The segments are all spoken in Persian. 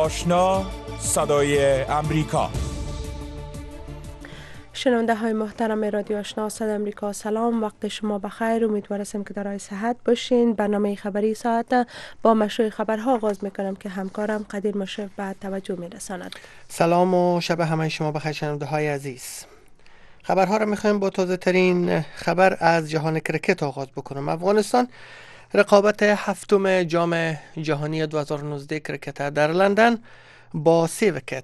آشنا صدای امریکا. شنونده های محترم رادیو آشنا صدای امریکا، سلام، وقت شما بخیر. امیدوارم که در صحت باشین. برنامه خبری ساعت با مشروع خبرها آغاز میکنم که همکارم قدیر مشرف به توجه میرساند. سلام و شب همه شما بخیر شنونده های عزیز. خبرها را میخوایم با تازه ترین خبر از جهان کرکت آغاز بکنم. افغانستان رقابت هفتم جام جهانی 2019 کرکت در لندن با 3 ویکت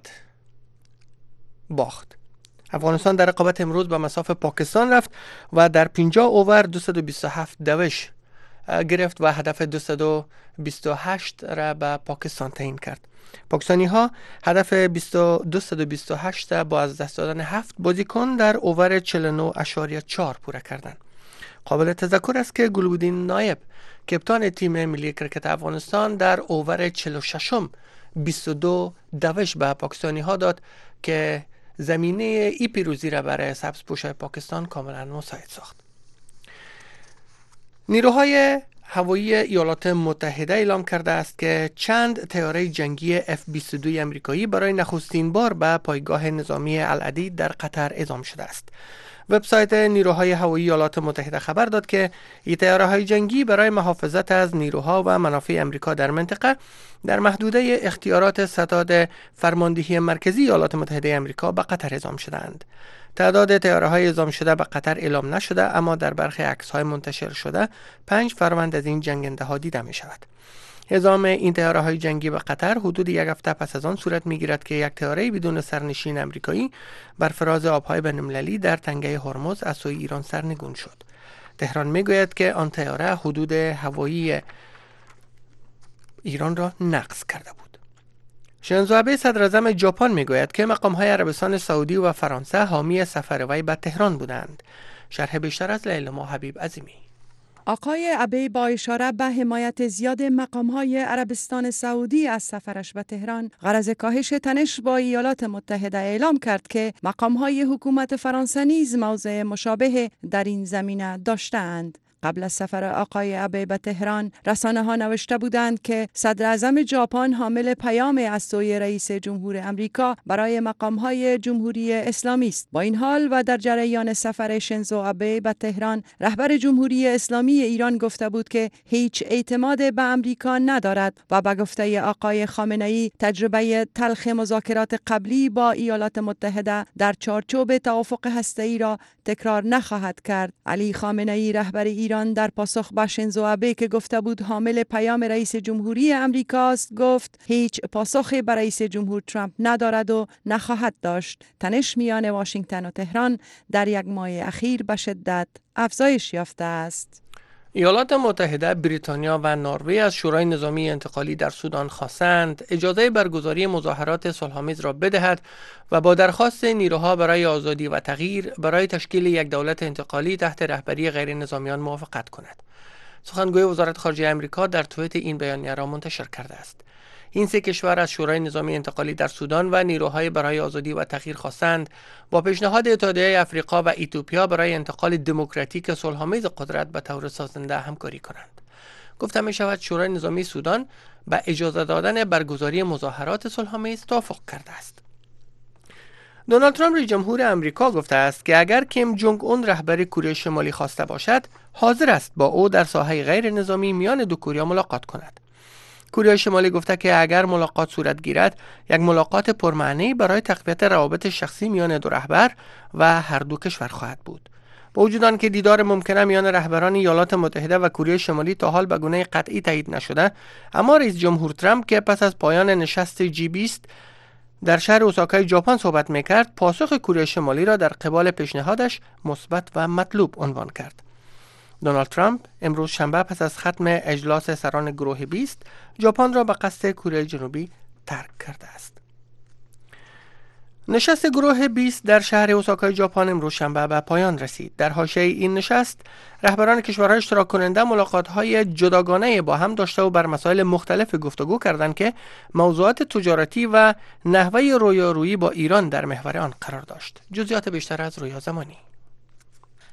باخت. افغانستان در رقابت امروز به مساف پاکستان رفت و در 50 اوور 227 دوش گرفت و هدف 228 را به پاکستان تعیین کرد. پاکستانی ها هدف 228 با از دست دادن 7 بازیکن در اوور 49.4 پوره کردند. قابل تذکر است که گلبودین نایب کپتان تیم ملی کرکت افغانستان در اوور 46 22 دوش به پاکستانی ها داد که زمینه ای پیروزی را برای سبزپوشای پاکستان کاملا مساعد ساخت. نیروهای هوایی ایالات متحده اعلام کرده است که چند طیاره جنگی F-22 امریکایی برای نخستین بار به پایگاه نظامی العدید در قطر اعزام شده است. وبسایت نیروهای هوایی ایالات متحده خبر داد که این طیاره‌های جنگی برای محافظت از نیروها و منافع امریکا در منطقه در محدوده اختیارات ستاد فرماندهی مرکزی ایالات متحده امریکا به قطر اعزام شدند. تعداد طیاره‌های اعزام شده به قطر اعلام نشده، اما در برخی عکس‌های منتشر شده 5 فروند از این جنگنده‌ها دیده می‌شود. اعزام این طیاره‌های جنگی به قطر حدود یک هفته پس از آن صورت می‌گیرد که یک طیاره بدون سرنشین امریکایی بر فراز آب‌های بین‌المللی در تنگه هرمز از سوی ایران سرنگون شد. تهران می‌گوید که آن طیاره حدود هوایی ایران را نقض کرده بود. شینزو آبه صدر اعظم ژاپن می‌گوید که مقام‌های عربستان سعودی و فرانسه حامی سفر وی به تهران بودند. شرح بیشتر از لیلا حبیب عظیمی. آقای آبه با اشاره به حمایت زیاد مقام‌های عربستان سعودی از سفرش به تهران غرض کاهش تنش با ایالات متحده اعلام کرد که مقام‌های حکومت فرانسه نیز موضع مشابه در این زمینه داشته‌اند. قبل از سفر آقای آبه به تهران، رسانه‌ها نوشته بودند که صدر اعظم ژاپن حامل پیام از سوی رئیس جمهور امریکا برای مقام‌های جمهوری اسلامی است. با این حال و در جریان سفر شینزو آبه به تهران، رهبر جمهوری اسلامی ایران گفته بود که هیچ اعتماد به امریکا ندارد و به گفته آقای خامنه‌ای تجربه تلخ مذاکرات قبلی با ایالات متحده در چارچوب توافق هسته‌ای را تکرار نخواهد کرد. علی خامنه‌ای رهبر ایران در پاسخ به شینزو آبه که گفته بود حامل پیام رئیس جمهوری امریکاست، گفت هیچ پاسخی برای رئیس جمهور ترامپ ندارد و نخواهد داشت. تنش میان واشنگتن و تهران در یک ماه اخیر به شدت افزایش یافته است. ایالات متحده، بریتانیا و نروژ از شورای نظامی انتقالی در سودان خواستند اجازه برگزاری مظاهرات صلح‌آمیز را بدهد و با درخواست نیروها برای آزادی و تغییر برای تشکیل یک دولت انتقالی تحت رهبری غیر نظامیان موافقت کند. سخنگوی وزارت خارجه آمریکا در توییت این بیانیه را منتشر کرده است. این 3 کشور از شورای نظامی انتقالی در سودان و نیروهای برای آزادی و تغییر خواستند با پیشنهاد اتحادیه آفریقا و اتیوپیا برای انتقال دموکراتیک صلح‌آمیز قدرت به طور سازنده همکاری کنند. گفته می شود شورای نظامی سودان به اجازه دادن برگزاری مظاهرات صلح‌آمیز توافق کرده است. دونالد ترامپ رئیس جمهور آمریکا گفته است که اگر کیم جونگ اون رهبر کره شمالی خواسته باشد، حاضر است با او در ساحه غیر نظامی میان دو کره ملاقات کند. کره شمالی گفته که اگر ملاقات صورت گیرد، یک ملاقات پرمعنی برای تقویت روابط شخصی میان دو رهبر و هر دو کشور خواهد بود. با وجود آنکه دیدار ممکنه میان رهبران ایالات متحده و کره شمالی تا حال به گونه قطعی تایید نشده، اما رئیس جمهور ترامپ که پس از پایان نشست G20 در شهر اوساکای ژاپن صحبت میکرد، پاسخ کره شمالی را در قبال پیشنهادش مثبت و مطلوب عنوان کرد. دونالد ترامپ امروز شنبه پس از ختم اجلاس سران گروه 20 ژاپن را به قصد کره جنوبی ترک کرده است. نشست گروه 20 در شهر اوساکای ژاپن امروز شنبه به پایان رسید. در حاشیه این نشست رهبران کشورهای اشتراک کننده ملاقات‌های جداگانه با هم داشته و بر مسائل مختلف گفتگو کردند که موضوعات تجارتی و نحوه رویارویی با ایران در محور آن قرار داشت. جزئیات بیشتر از رویا زمانی.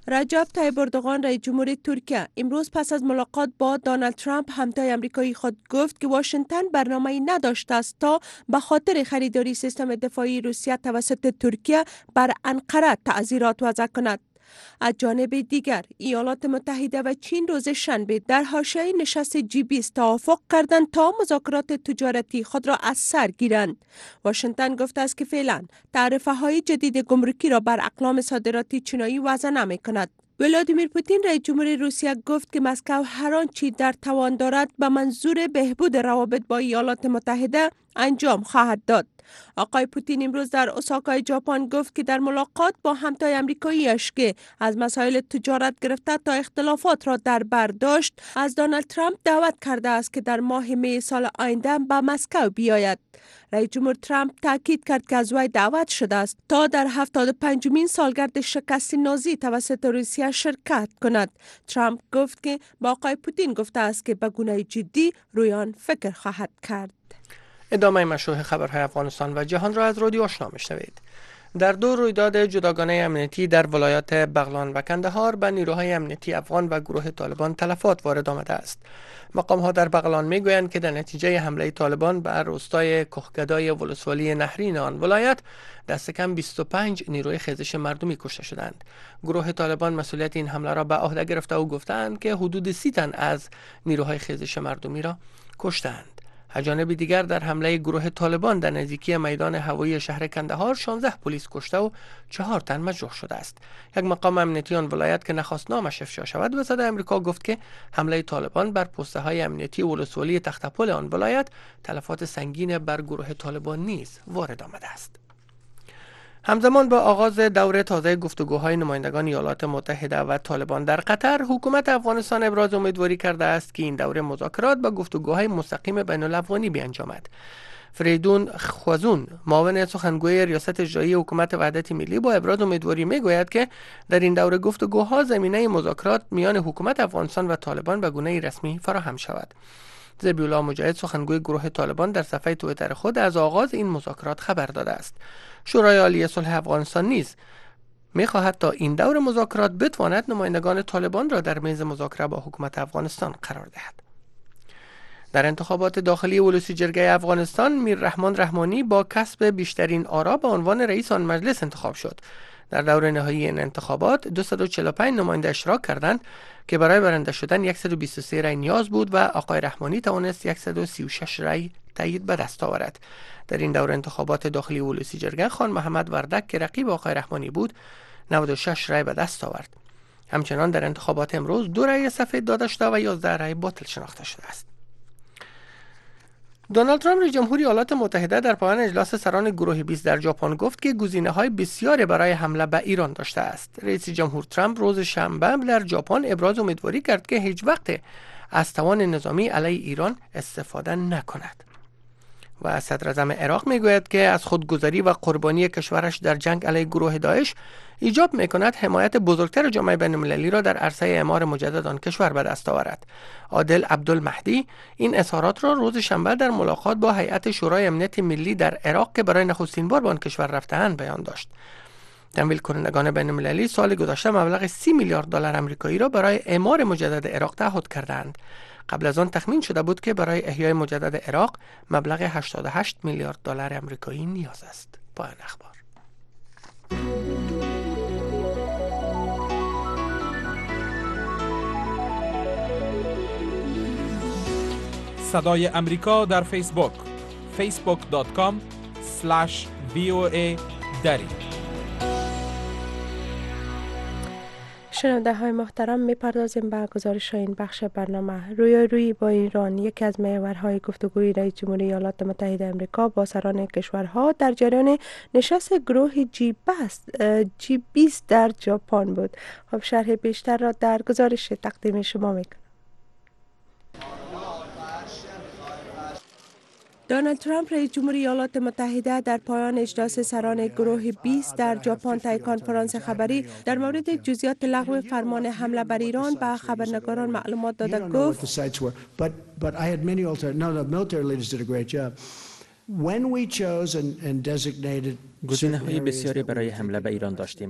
رجب طیب اردوغان رئیس جمهور ترکیه امروز پس از ملاقات با دونالد ترامپ همتای آمریکایی خود گفت که واشنگتن برنامه‌ای نداشته است تا به خاطر خریداری سیستم دفاعی روسیه توسط ترکیه بر انقره تعزیرات وضع کند. از جانب دیگر ایالات متحده و چین روز شنبه در حاشیه نشست G20 توافق کردند تا مذاکرات تجارتی خود را از سر گیرند. واشنگتن گفته است که فعلا تعرفه های جدید گمرکی را بر اقلام صادراتی چینایی وضع نمی کند. ولادیمیر پوتین رئیس جمهور روسیه گفت که مسکو هر آنچه در توان دارد به منظور بهبود روابط با ایالات متحده انجام خواهد داد. آقای پوتین امروز در اوساکای ژاپن گفت که در ملاقات با همتای آمریکایی‌اش که از مسائل تجارت گرفته تا اختلافات را در بر داشت از دونالد ترامپ دعوت کرده است که در ماه می سال آینده به مسکو بیاید. رئیس جمهور ترامپ تاکید کرد که از وی دعوت شده است تا در 75مین سالگرد شکست نازی توسط روسیه شرکت کند. ترامپ گفت که با آقای پوتین گفته است که به گونه جدی روی آن فکر خواهد کرد. ادامه مشروع خبرهای افغانستان و جهان را از رادیو آشنا میشنوید. در دو رویداد جداگانه امنیتی در ولایات بغلان و کندهار به نیروهای امنیتی افغان و گروه طالبان تلفات وارد آمده است. مقام‌ها در بغلان میگویند که در نتیجه حمله طالبان بر روستای کهگدای ولسوالی نهرین آن ولایت دست کم 25 نیروی خیزش مردمی کشته شدند. گروه طالبان مسئولیت این حمله را به عهده گرفته و گفتند که حدود 30 تن از نیروهای خیزش مردمی را کشتند. از جانب دیگر در حمله گروه طالبان در نزدیکی میدان هوایی شهر کندهار 16 پلیس کشته و 4 تن مجروح شده است. یک مقام امنیتی آن ولایت که نخواست نامش افشا شود به صدای آمریکا گفت که حمله طالبان بر پسته های امنیتی ولسوالی تختپل آن ولایت تلفات سنگین بر گروه طالبان نیز وارد آمده است. همزمان با آغاز دور تازه گفتگوهای نمایندگان ایالات متحده و طالبان در قطر، حکومت افغانستان ابراز امیدواری کرده است که این دور مذاکرات با گفتگوهای مستقیم بین الافغانی بیانجامد. فریدون خوازون، معاون سخنگوی ریاست اجرایی حکومت وحدت ملی، با ابراز امیدواری میگوید که در این دور گفتگوها زمینه مذاکرات میان حکومت افغانستان و طالبان به گونه رسمی فراهم شود. ذبیح الله مجاهد، سخنگوی گروه طالبان، در صفحه توییتر خود از آغاز این مذاکرات خبر داده است. شورای عالی صلح افغانستان نیز می‌خواهد تا این دور مذاکرات بتواند نمایندگان طالبان را در میز مذاکره با حکومت افغانستان قرار دهد. در انتخابات داخلی ولسی جرگه افغانستان، میر رحمان رحمانی با کسب بیشترین آرا به عنوان رئیس آن مجلس انتخاب شد. در دور نهایی این انتخابات 245 نماینده اشتراک کردند که برای برنده شدن 123 رای نیاز بود و آقای رحمانی توانست 136 رای تایید به دست آورد. در این دور انتخابات داخلی ولسی جرگه، خان محمد وردک که رقیب آقای رحمانی بود 96 رای به دست آورد. همچنان در انتخابات امروز 2 رای سفید داده شده و 11 رای باطل شناخته شده است. دونالد ترامپ رئیس جمهوری ایالات متحده در پایان اجلاس سران گروه 20 در ژاپن گفت که گزینه‌های بسیاری برای حمله به ایران داشته است. رئیس جمهور ترامپ روز شنبه در ژاپن ابراز امیدواری کرد که هیچ وقت از توان نظامی علیه ایران استفاده نکند. و صدر اعظم عراق میگوید که از خودگذاری و قربانی کشورش در جنگ علیه گروه داعش ایجاب میکند حمایت بزرگتر جامعه بین‌المللی را در عرصه اعمار مجدد آن کشور به دست آورد. عادل عبدالمهدی این اظهارات را روز شنبه در ملاقات با هیئت شورای امنیت ملی در عراق که برای نخستین بار به آن کشور رفته‌اند بیان داشت. تمویل کنندگان بین‌المللی سال گذشته مبلغ 30 میلیارد دلار آمریکایی را برای اعمار مجدد عراق تعهد کردند. قبل از آن تخمین شده بود که برای احیای مجدد عراق مبلغ 88 میلیارد دلار آمریکایی نیاز است. پایان اخبار. صدای امریکا در فیسبوک facebook.com/VOA دری. شنونده های محترم، میپردازیم به گزارش این بخش برنامه. روی با ایران یکی از محورهای گفتگوی رئیس جمهوری ایالات متحده آمریکا با سران کشورها در جریان نشست گروه G20 در ژاپن بود. خب شرح بیشتر را در گزارش تقدیم شما میکنم. دونالد ترامپ رئیس جمهوری ایالات متحده در پایان اجلاس سران گروه 20 در ژاپن طی کنفرانس خبری در مورد جزئیات لغو فرمان حمله بر ایران به خبرنگاران معلومات داده گفت گزینه‌های بسیاری برای حمله به ایران داشتیم.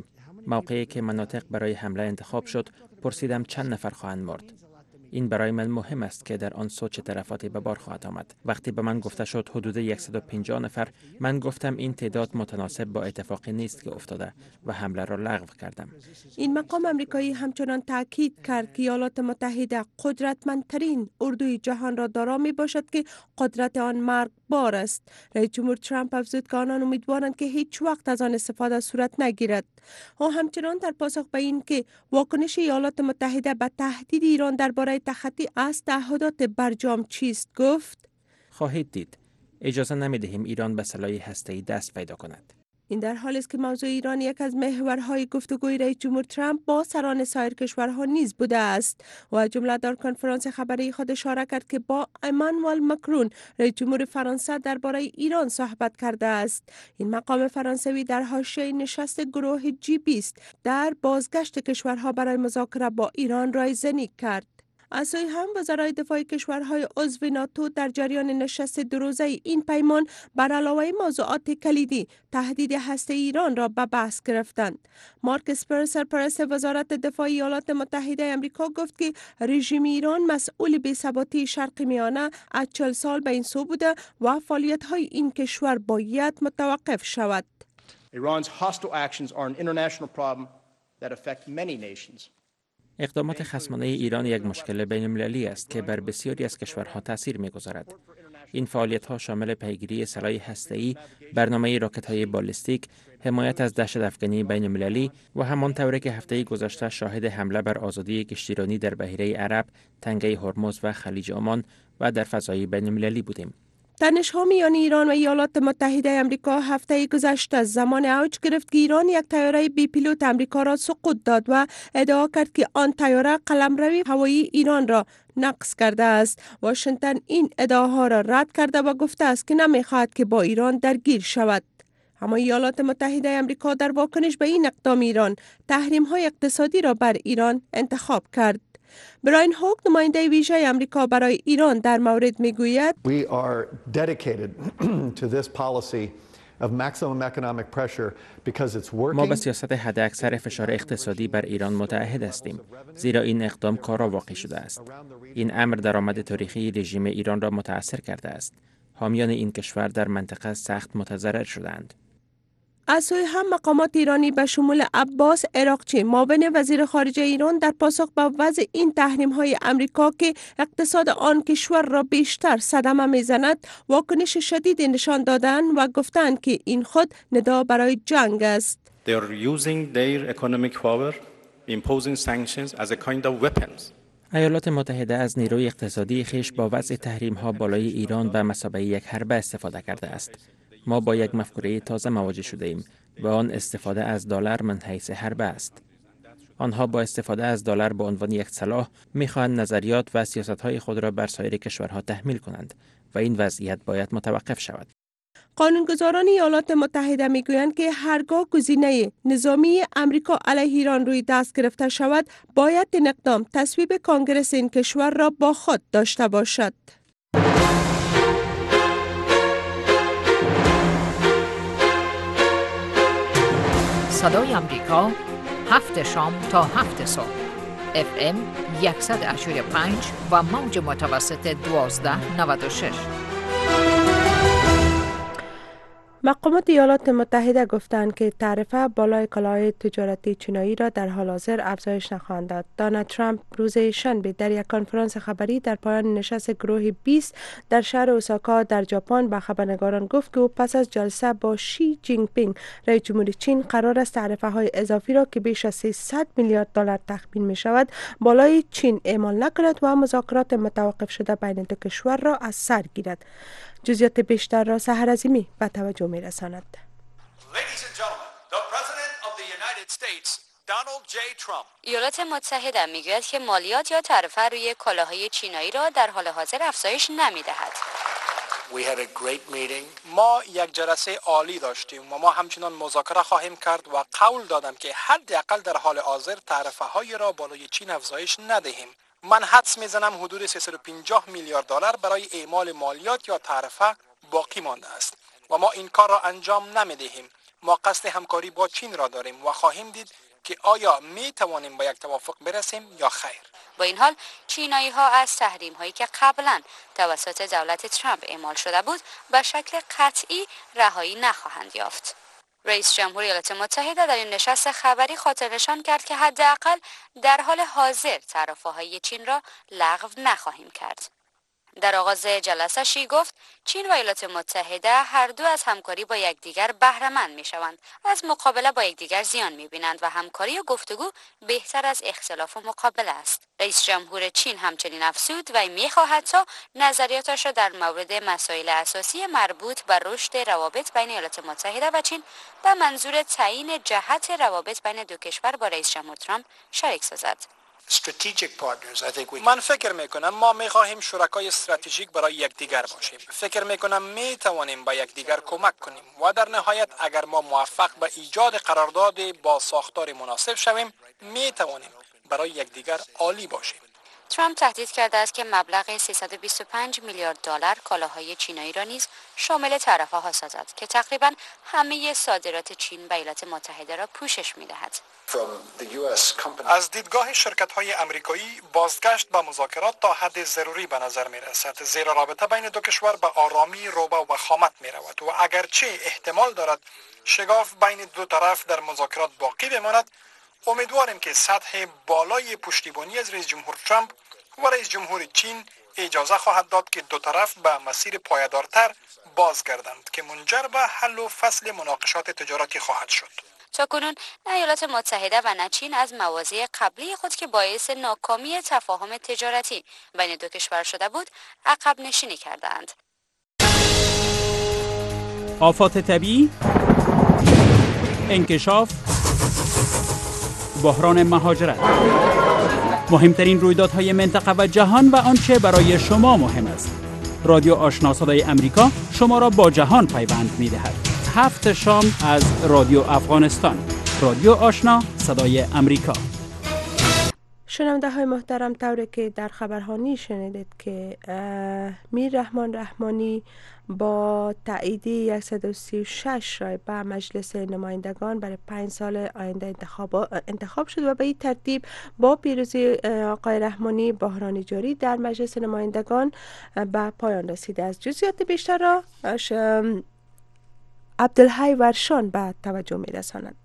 موقعی که مناطق برای حمله انتخاب شد، پرسیدم چند نفر خواهند مرد. این برای من مهم است که در آن صورت چه تلفاتی به بار خواهد آمد. وقتی به من گفته شد حدود 150 نفر، من گفتم این تعداد متناسب با اتفاقی نیست که افتاده و حمله را لغو کردم. این مقام امریکایی همچنان تاکید کرد که ایالات متحده قدرتمندترین اردوی جهان را دارا می باشد که قدرت آن مرگبار است. رئیس جمهور ترامپ افزود که آنان امیدوارند که هیچ وقت از آن استفاده صورت نگیرد. او همچنان در پاسخ به این که واکنش ایالات متحده به تهدید ایران درباره تخطی از تعهدات برجام چیست گفت: خواهید دید اجازه نمی‌دهیم ایران به سلاح هسته‌ای دست پیدا کند. این در حالی است که موضوع ایران یک از محورهای گفتگوی رئیس جمهور ترامپ با سران سایر کشورها نیز بوده است. و از جمله در کنفرانس خبری خود اشاره کرد که با امانوئل مکرون رئیس جمهور فرانسه درباره ایران صحبت کرده است. این مقام فرانسوی در حاشیه نشست گروه G20 در بازگشت کشورها برای مذاکره با ایران رایزنی کرد. از سوی هم وزرای دفاع کشورهای عضو ناتو در جریان نشست دو روزه این پیمان بر علاوه موضوعات کلیدی تهدید هسته ایران را به بحث گرفتند. مارک اسپر سرپرست وزارت دفاع ایالات متحده آمریکا گفت که رژیم ایران مسئول بی‌ثباتی شرق میانه از 40 سال به این سو بوده و فعالیت‌های این کشور باید متوقف شود. Iran's hostile actions are an international problem that affect many nations. اقدامات خصمانه ایران یک مشکل بین‌المللی است که بر بسیاری از کشورها تأثیر می‌گذارد. این فعالیت‌ها شامل پیگیری سلاح هسته‌ای، برنامه راکت‌های بالستیک، حمایت از دهشت‌افکنی بین‌المللی و همان طوری که هفته گذشته شاهد حمله بر آزادی کشتیرانی در بحیره عرب، تنگه هرمز و خلیج عمان و در فضای بین‌المللی بودیم. تنش‌ها میان ایران و ایالات متحده آمریکا هفته گذشته زمان اوج گرفت که ایران یک طیاره بی پیلوت آمریکا را سقوط داد و ادعا کرد که آن طیاره قلمرو هوایی ایران را نقض کرده است. واشنگتن این ادعاها را رد کرده و گفته است که نمی‌خواهد که با ایران درگیر شود. اما ایالات متحده آمریکا در واکنش به این اقدام ایران تحریم‌های اقتصادی را بر ایران انتخاب کرد. براین هوک نماینده ویژه آمریکا برای ایران در مورد میگوید: We are dedicated to this policy of maximum economic pressure because it's working. ما به سیاست حداکثر فشار اقتصادی بر ایران متعهد هستیم، زیرا این اقدام کارا واقع شده است. این امر درآمد تاریخی رژیم ایران را متاثر کرده است. حامیان این کشور در منطقه سخت متضرر شدند. از سوی هم مقامات ایرانی به شمول عباس عراقچی معاون وزیر خارجه ایران در پاسخ به وضع این تحریم‌های آمریکا که اقتصاد آن کشور را بیشتر صدمه می‌زند واکنش شدید نشان دادند و گفتند که این خود ندا برای جنگ است. They are using their economic power, imposing sanctions as a kind of weapons. ایالات متحده از نیروی اقتصادی خیش با وضع تحریم‌ها بالای ایران به مثابه یک حربه استفاده کرده است. ما با یک مفکوره تازه مواجه شده ایم و آن استفاده از دلار من حیث حربه است. آنها با استفاده از دلار به عنوان یک سلاح می‌خواهند نظریات و سیاست‌های خود را بر سایر کشورها تحمیل کنند و این وضعیت باید متوقف شود. قانونگذاران ایالات متحده میگویند که هرگاه گزینه نظامی آمریکا علیه ایران روی دست گرفته شود، باید این اقدام تصویب کنگره این کشور را با خود داشته باشد. صدای آمریکا 7 شام تا 7 صبح FM 185 و موج متوسط 1296. مقامات ایالات متحده گفتند که تعرفه بالای کالاهای تجارتی چینایی را در حال حاضر افزایش نخواهند داد. دونالد ترامپ روز شنبه در یک کنفرانس خبری در پایان نشست گروه 20 در شهر اوساکا در ژاپن به خبرنگاران گفت که او پس از جلسه با شی جینگ پینگ رئیس جمهور چین قرار است تعرفه های اضافی را که بیش از 300 میلیارد دلار تخمین می شود بالای چین اعمال نکند و مذاکرات متوقف شده بین دو کشور را از سر گیرد. جزئیات بیشتر را سحر عظیمی به توجه می رساند. ایالات متحده میگوید که مالیات یا تعرفه روی کالاهای چینایی را در حال حاضر افزایش نمی‌دهد. ما یک جلسه عالی داشتیم و ما همچنان مذاکره خواهیم کرد و قول دادم که حداقل در حال حاضر تعرفه های را بالای چین افزایش ندهیم. من حدس میزنم حدود 350 میلیارد دلار برای اعمال مالیات یا تعرفه باقی مانده است و ما این کار را انجام نمیدهیم. ما قصد همکاری با چین را داریم و خواهیم دید که آیا می توانیم به یک توافق برسیم یا خیر. با این حال چینایی ها از تحریم هایی که قبلا توسط دولت ترامپ اعمال شده بود به شکل قطعی رهایی نخواهند یافت. رئیس جمهور ایالات متحده در این نشست خبری خاطرنشان کرد که حداقل در حال حاضر تعرفه‌های چین را لغو نخواهیم کرد. در آغاز جلسه‌شی گفت چین و ایالات متحده هر دو از همکاری با یکدیگر بهره‌مند می‌شوند، از مقابله با یکدیگر زیان می‌بینند و همکاری و گفتگو بهتر از اختلاف و مقابله است. رئیس جمهور چین همچنین افزود و می‌خواهد تا نظریاتش را در مورد مسائل اساسی مربوط به رشد روابط بین ایالات متحده و چین به منظور تعیین جهت روابط بین دو کشور با رئیس جمهور ترامپ شریک سازد. من فکر میکنم ما میخواهیم شرکای استراتژیک برای یکدیگر باشیم. فکر میکنم میتوانیم به یکدیگر کمک کنیم و در نهایت اگر ما موفق به ایجاد قرارداد با ساختار مناسب شویم میتوانیم برای یکدیگر عالی باشیم. ترامپ تهدید کرده است که مبلغ 325 میلیارد دلار کالاهای چینایی را نیز شامل تعرفه‌ها سازد که تقریباً همه صادرات چین به ایالات متحده را پوشش می‌دهد. از دیدگاه شرکت‌های آمریکایی بازگشت به مذاکرات تا حد ضروری به نظر می‌رسد، زیرا رابطه بین دو کشور به آرامی رو به وخامت می‌رود و اگرچه احتمال دارد شگاف بین دو طرف در مذاکرات باقی بماند، امیدواریم که سطح بالای پشتیبانی از رئیس جمهور ترامپ و رئیس جمهور چین اجازه خواهد داد که دو طرف به مسیر پایدارتر بازگردند که منجر به حل و فصل مناقشات تجارتی خواهد شد. تاکنون نه ایالات متحده و نه چین از مواضع قبلی خود که باعث ناکامی تفاهم تجارتی بین دو کشور شده بود عقب نشینی کردند. آفات طبیعی، انکشاف، بحران مهاجرت، مهمترین رویدادهای منطقه و جهان و آنچه برای شما مهم است. رادیو آشنا صدای امریکا شما را با جهان پیوند می‌دهد. 7 شام از رادیو افغانستان، رادیو آشنا صدای امریکا. شنونده های محترم، طوری که در خبرهانی شنیدید که میر رحمان رحمانی با تایید 136 رای به مجلس نمایندگان برای 5 سال آینده انتخاب شد و به این ترتیب با پیروزی آقای رحمانی بحران جاری در مجلس نمایندگان به پایان رسیده است. جزئیات بیشتر را عبدالحی ورشان به توجه می رساند.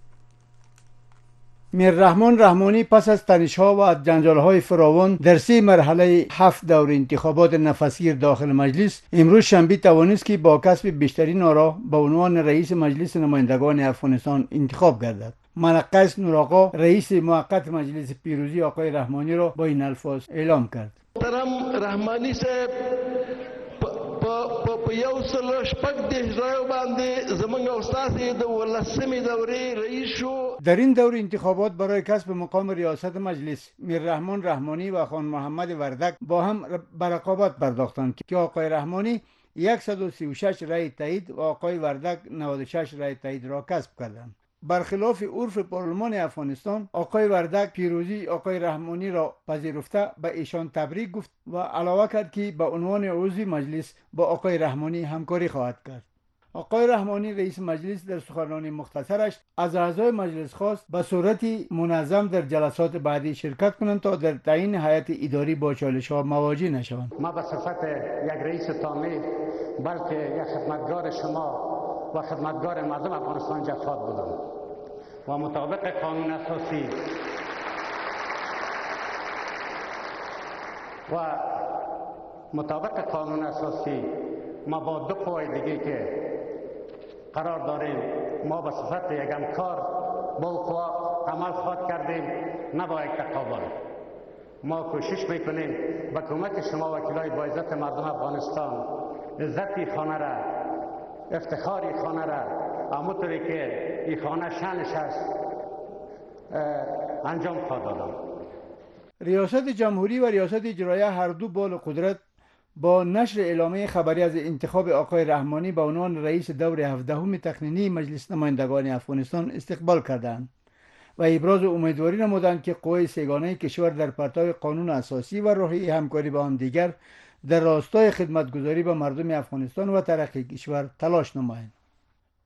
میر رحمان رحمانی پس از تنش‌ها و جنجال‌های فراوان در 3 مرحله 7 دور انتخابات نفسگیر داخل مجلس امروز شنبه توانست که با کسب بیشترین آرا به عنوان رئیس مجلس نمایندگان افغانستان انتخاب گردد. منقس نوراقا رئیس موقت مجلس پیروزی آقای رحمانی را با این الفاظ اعلام کرد. محترم رحمانی صاحب په یو سل شپږ دېرش رایو باندې زموږ او ستاسې د 18مې دورې رئیس شو. در این دور انتخابات برای کسب مقام ریاست مجلس میر رحمان رحمانی و خان محمد وردک با هم به رقابت پرداختند که آقای رحمانی 136 رای تایید و آقای وردک 96 رای تایید را کسب کردند. برخلاف عرف پارلمان افغانستان، آقای وردک پیروزی آقای رحمانی را پذیرفته به ایشان تبریک گفت و علاوه کرد که به عنوان عضو مجلس با آقای رحمانی همکاری خواهد کرد. آقای رحمانی رئیس مجلس در سخنرانی مختصرش از اعضای مجلس خواست به صورت منظم در جلسات بعدی شرکت کنند تا در تعیین هیئت اداری با چالش‌ها مواجه نشوند. ما به صفت یک رئیس تامی بلکه یک خدمتگار شما و خدمتگار مردم افغانستان جفات بودم و مطابق قانون اساسی ما با 2 قوه دیگه که قرار داریم ما به صفت یک همکار با قوا عمل خواهد کردیم، نه با یک تقابل. ما کوشش میکنیم با کمک شما وکیلای با عزت مردم افغانستان عزتی خانه را، افتخاری خانه را همونطوری که این خانه شأنش است انجام خواهد دادم. ریاست جمهوری و ریاست اجراییه هر دو بال قدرت با نشر اعلامیه خبری از انتخاب آقای رحمانی به عنوان رئیس دور 17 تقنینی مجلس نمایندگان افغانستان استقبال کردند و ابراز امیدواری نمودند که قوای سگانه کشور در پرتو قانون اساسی و روحیه همکاری با هم دیگر در راستای خدمتگزاری به مردم افغانستان و ترقی کشور تلاش نمایند.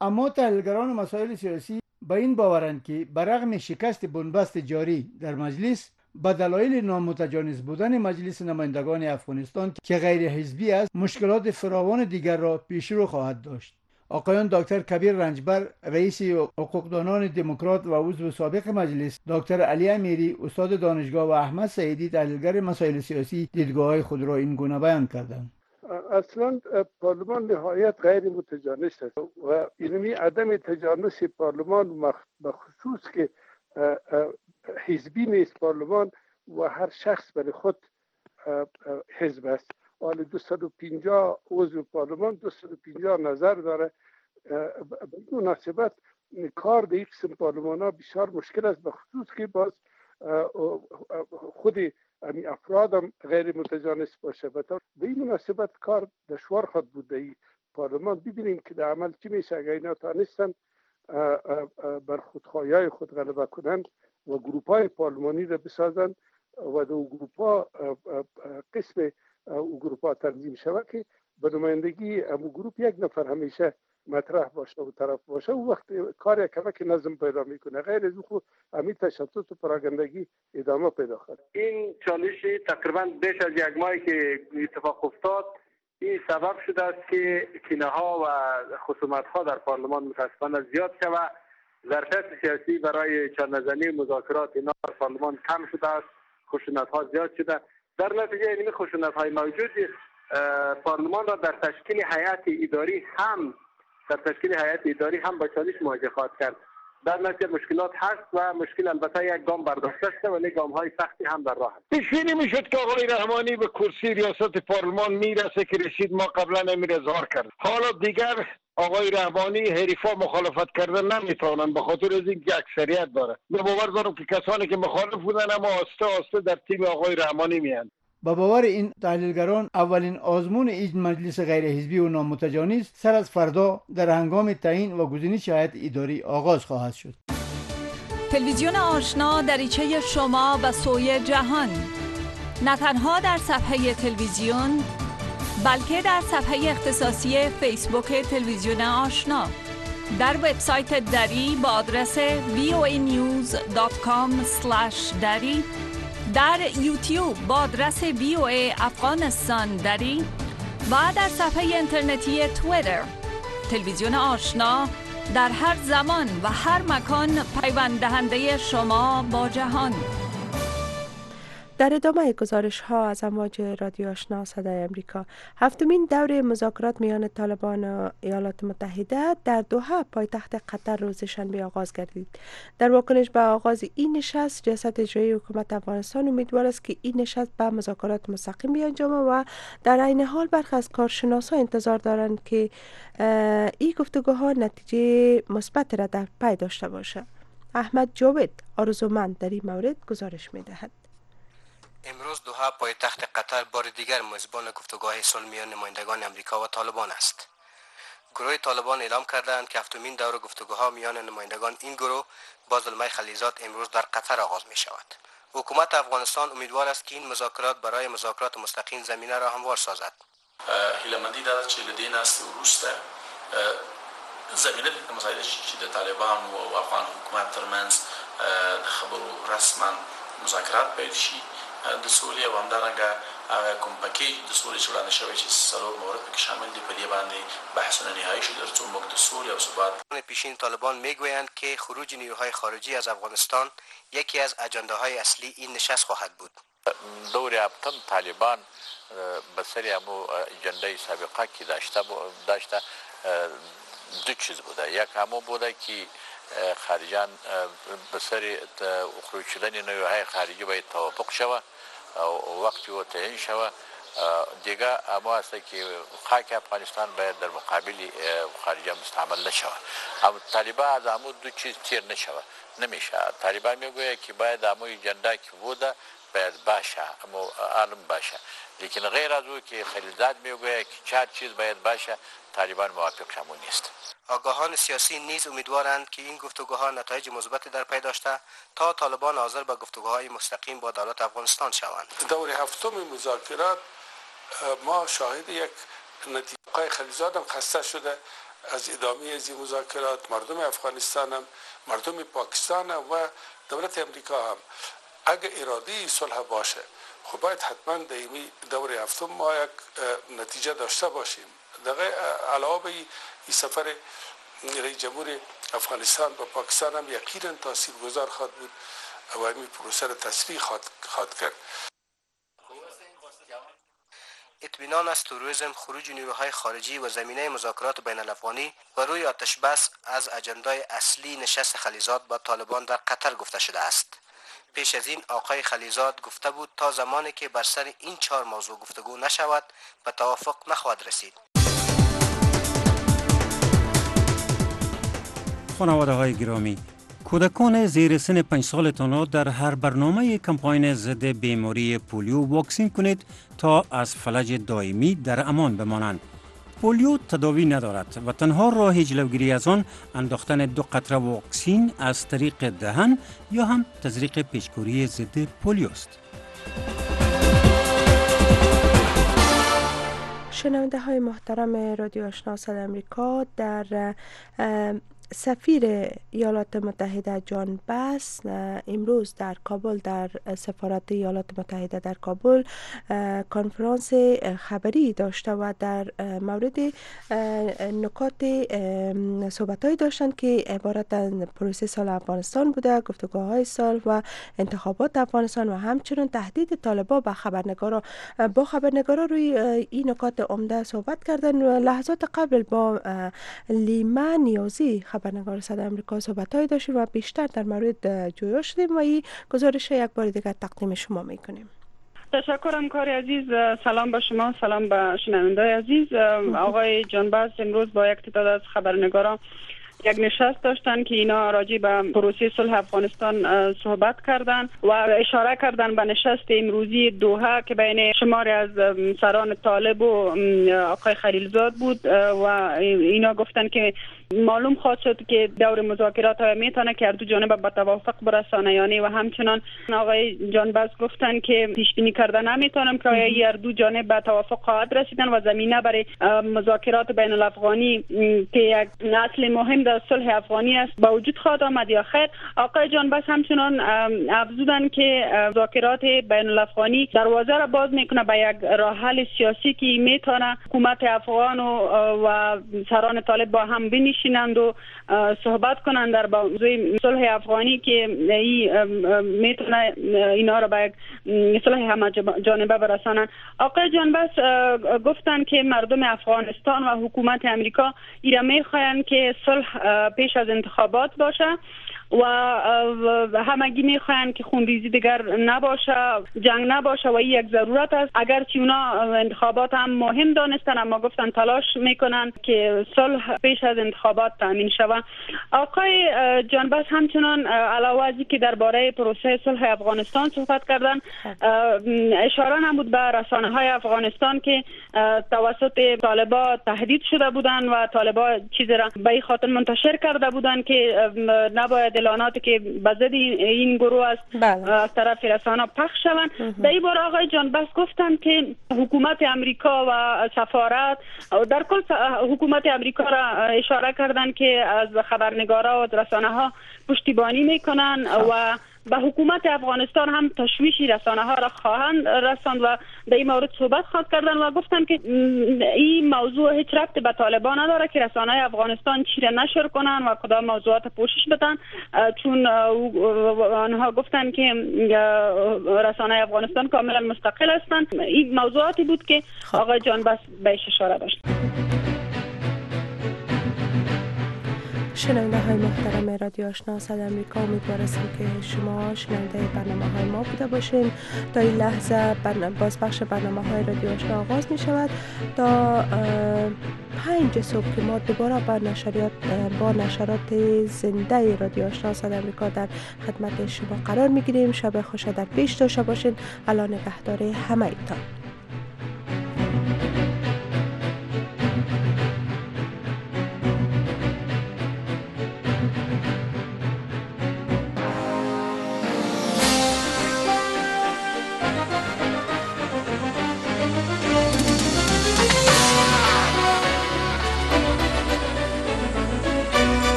اما تحلیلگران مسائل سیاسی به این باورند که برغم شکست بنبست جاری در مجلس به دلایل نامتجانس بودن مجلس نمایندگان افغانستان که غیر حزبی است، مشکلات فراوان دیگر را پیش رو خواهد داشت. آقایان دکتر کبیر رنجبر رئیس حقوقدانان دموکرات و عضو سابق مجلس، دکتر علی امیری استاد دانشگاه و احمد سعیدی تحلیلگر مسائل سیاسی دیدگاه‌های خود را این گونه بیان کردند. اصلا پارلمان نهایت غیر متجانس است و اینمی عدم تجانس پارلمان بخصوص که حزبی نیست پارلمان و هر شخص برای خود حزب است. حالا 250 عضو پارلمان 250 نظر داره. به مناسبت کار در یک قسم پارلمان ها بسیار مشکل است، بخصوص که باز خود افراد هم غیر متجانس باشه. به این مناسبت کار دشوار خواهد بود در این پارلمان. ببینیم که در عمل چی میشه اگر اینا تانستن بر خودخواهی خود غلبه کنند و گروپ های پارلمانی را بسازند و در گروپ قسم او گروپ ها تنظیم شود که به نمایندگی امو گروپ یک نفر همیشه مطرح باشه و طرف باشه. او وقت کار کمک نظم پیدا میکنه، غیر از او همین تشتت و پراگندگی ادامه پیدا خواهد. این چالش تقریبا بیش از یک ماهی که اتفاق افتاد، این سبب شده است که کینه ها و خصومت ها در پارلمان متاسفانه زیاد شود. ظرفیت سیاسی برای چانه‌زنی مذاکرات اینا در پارلمان کم شده است، خشونت ها زیاد شده. در نتیجه این خشونت های موجود پارلمان را در تشکیل هیئت اداری هم با چالش مواجه خواهد کرد. در نتیجه مشکلات هست و مشکل البته یک گام برداشته شده ولی گام های سختی هم در راه است. پیش بینی میشد که آقای رحمانی به کرسی ریاست پارلمان میرسه که رسید، ما قبلا امیر اظهار کرد. حالا دیگر آقای رحمانی حریفا مخالفت کردن نمیتونن به خاطر از اینکه اکثریت داره. به باور دارم که کسانی که مخالف بودن اما آسته در تیم آقای رحمانی میان. با باور این تحلیلگران اولین آزمون این مجلس غیر حزبی و نامتجانس سر از فردا در هنگام تعیین و گزینش هیئت اداری آغاز خواهد شد. تلویزیون آشنا دریچه شما به سوی جهان، نه تنها در صفحه تلویزیون بلکه در صفحه اختصاصی فیسبوک تلویزیون آشنا، در وبسایت دری با آدرس voanews.com/dari، در یوتیوب با آدرس VOA افغانستان دری و در صفحه اینترنتی توییتر. تلویزیون آشنا در هر زمان و هر مکان پیوند دهنده شما با جهان. در ادامه گزارش ها از امواج رادیو آشنا صدای امریکا، هفتمین دور مذاکرات میان طالبان و ایالات متحده در دوحه پایتخت قطر روز شنبه آغاز گردید. در واکنش به آغاز این نشست، ریاست اجرایی حکومت افغانستان امیدوار است که این نشست به مذاکرات مستقیم بیانجامد و در عین حال برخی از کارشناسان انتظار دارند که این گفتگوها نتیجه مثبت را در پی داشته باشد. احمد جاوید آرزومند در این مورد گزارش می‌دهد. امروز دوحه پایتخت قطر بار دیگر میزبان گفتگوهای صلح میان نمایندگان امریکا و طالبان است. گروه طالبان اعلام کردند که هفتمین دور گفتگوها میان نمایندگان این گروه با زلمه خلیزات امروز در قطر آغاز می شود. حکومت افغانستان امیدوار است که این مذاکرات برای مذاکرات مستقیم زمینه را هموار سازد. هیله‌مندی دارد چې له دې ناستې وروسته زمینه د مسایلو چې د طالبان و افغان حکومت ترمنځ د خبرو رسما مذاکرات پیل شي د سولې او همدارنګه هغه کوم پکیج د سولې چې وړاندې شوی چې څلور موارد پکې شامل دي، په دې باندې بحثونه نهایی شي ترڅو موږ د سولې او ثبات. پیشین طالبان میگویند که خروج نیروهای خارجی از افغانستان یکی از اجنده‌های اصلی این نشست خواهد بود. دور هفتم طالبان به سری همو اجنده سابقه که داشته دو چیز بوده. یک همو بوده که خارجان به سری خروج شدن نیروهای خارجی باید توافق شود و وقتی و تعیین شود. دیگه اما است که خاک افغانستان باید در مقابل خارجان مستعمل نشود. اما طالبان از همو دو چیز تیر نشود نمیشه. طالبان میگوید که باید همو اجنده که بوده باید باشه، اما عالم باشه، لیکن غیر از او که خلیزات میگوید که چهار چیز باید باشه، طالبان موافق شمون نیست. آگاهان سیاسی نیز امیدوارند که این گفتگوها نتایج مثبتی در پی داشته تا طالبان حاضر به گفتگوهای مستقیم با دولت افغانستان شوند. دور هفتم مذاکرات ما شاهد یک نتیجه خلیزات هم خسته شده از ادامه از این مذاکرات. مردم افغانستان هم، مردم پاکستان هم و دولت امریکا هم اگر اراده صلح باشه خب باید حتما در این دور هفتم ما یک نتیجه داشته باشیم. علاوه این سفر رئیس جمهور افغانستان به پاکستان هم یقینا تاثیرگذار خواهد بود و این پروسه را تسریع خواهد کرد. اطمینان از توریسم، خروج نیروهای خارجی و زمینه مذاکرات بین الافغانی و روی آتش بس از اجندای اصلی نشست خلیزات با طالبان در قطر گفته شده است. پیش از این آقای خلیزات گفته بود تا زمانی که بر سر این 4 موضوع گفتگو نشود به توافق نخواهد رسید. خانواده های گرامی، کودکان زیر سن 5 سالتان در هر برنامه کمپاین ضد بیماری پولیو واکسین کنید تا از فلج دائمی در امان بمانند. پولیو تداوی ندارد و تنها راه جلوگیری از آن انداختن 2 قطره واکسین از طریق دهن یا هم تزریق پیچکوری ضد پولیو است. شنونده های محترم رادیو آشنا صدای امریکا، در سفیر ایالات متحده جان باس امروز در کابل در سفارت ایالات متحده در کابل کنفرانس خبری داشته و در مورد نکات صحبت‌هایی داشتند که عبارت از پروسه سال افغانستان بوده، گفتگوهای سال و انتخابات افغانستان و همچنین تهدید طالبان با خبرنگارا روی این نکات عمده صحبت کردند. لحظات قبل با لیما نیازی خبرنگار صدای امریکا صحبت‌هایی داشتیم و بیشتر در مورد جویا شدیم و این گزارش یک بار دیگر تقدیم شما میکنیم. تشکرم کاری عزیز. سلام به شما، سلام به شنونده‌های عزیز. آقای جان باس امروز با یک تعداد از خبرنگاران یک نشست داشتن که اینا راجع به پروسه صلح افغانستان صحبت کردن و اشاره کردن به نشست امروزی دوحه که بین شماری از سران طالب و آقای خلیلزاد بود و اینا گفتن که معلوم خواهد شد که دور مذاکرات ها میتونه که هر دو جانب به توافق برسانه یعنی و همچنان آقای جان باس گفتن که پیش بینی کردن نمیتونم که هر دو جانب به توافق خواهد رسیدن و زمینه برای مذاکرات بین الافغانی که یک اصل مهم در صلح افغانی است با وجود خواهد آمد یا خیر. آقای جان باس همچنان افزودن که مذاکرات بین الافغانی دروازه را باز میکنه به یک راه حل سیاسی که میتونه حکومت افغان و سران طالب با هم بنشینند و صحبت کنند در موضوع صلح افغانی که میتونه اینا را به یک صلح همه جانبه برسانند. آقای جان باس گفتند که مردم افغانستان و حکومت امریکا ایرا میخواهند که صلح پیش از انتخابات باشه و همگی میخواهند که خونریزی دیگر نباشه، جنگ نباشه و این یک ضرورت است. اگرچه اونا انتخابات هم مهم دانستن اما گفتن تلاش میکنن که صلح پیش از انتخابات تامین شود. آقای جان باس همچنان علاوه از که درباره پروسه صلح افغانستان صحبت کردن اشاره نمود به رسانه‌های افغانستان که توسط طالبان تهدید شده بودند و طالبان چیزی را به این خاطر منتشر کرده بودند که نباید اعلاناتی که به ضد این گروه است از طرف رسانه پخش شوند. در این باره آقای جان باس گفتند که حکومت امریکا و سفارت در کل حکومت امریکا را اشاره کردند که از خبرنگارا و رسانه ها پشتیبانی میکنن و به حکومت افغانستان هم تشویش رسانه ها را خواهند رساند و در این مورد صحبت خواهد کردن و گفتن که این موضوع هیچ ربطی به طالبان نداره که رسانه های افغانستان چی را نشر کنن و کدام موضوعات پوشش بدن، چون آنها گفتن که رسانه های افغانستان کاملا مستقل هستند. این موضوعاتی بود که آقای جان باس بهش اشاره داشت. شنونده های محترم رادیو آشنا صدای امریکا، امیدوارم که شما شنونده برنامه های ما بوده باشین. تا این لحظه بازپخش برنامه های رادیو آشنا آغاز می شود تا 5 صبح که ما دوباره با نشرات زنده رادیو آشنا صدای امریکا در خدمت شما قرار می گیریم. شب خوش در پیش داشته باشین. الله نگهدار همه ایتان.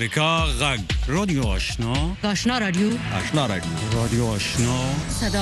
امریکا غږ رادیو آشنا آشنا رادیو رادیو آشنا